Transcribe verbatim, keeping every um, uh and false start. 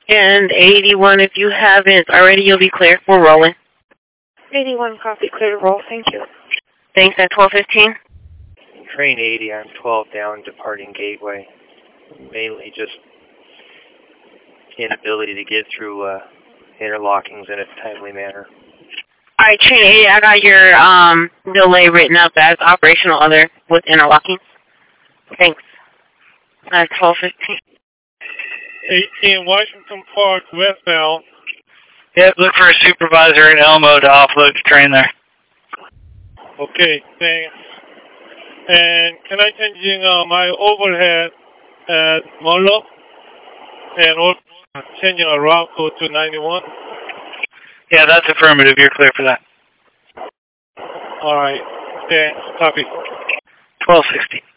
And eighty-one, if you haven't already, you'll be cleared for rolling. eighty-one, copy, clear to roll. Thank you. Thanks, at twelve fifteen. Train eighty, I'm twelve down, departing Gateway. Mainly just inability to get through uh, interlockings in a timely manner. All right, Train eighty, I got your um, delay written up as operational other with interlocking. Thanks. At twelve fifteen. eighteen, Washington Park, westbound. Yep, look for a supervisor in Elmo to offload the train there. Okay, thanks. And can I change in uh, my overhead at Molo? And also changing a route code to ninety-one? Yeah, that's affirmative. You're clear for that. All right. Thanks. Copy. twelve sixty.